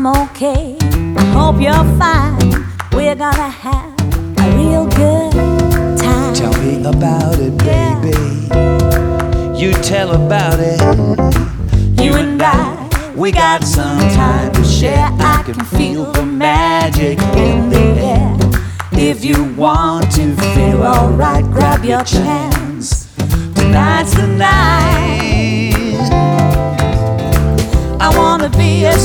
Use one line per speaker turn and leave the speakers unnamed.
I'm okay. I hope you're fine. We're gonna have a real good time.
Tell me about it, baby. You tell about it.
You and I, we got some time to share. I can feel the magic in the air. If you want to feel alright, grab your chance. Tonight's the night.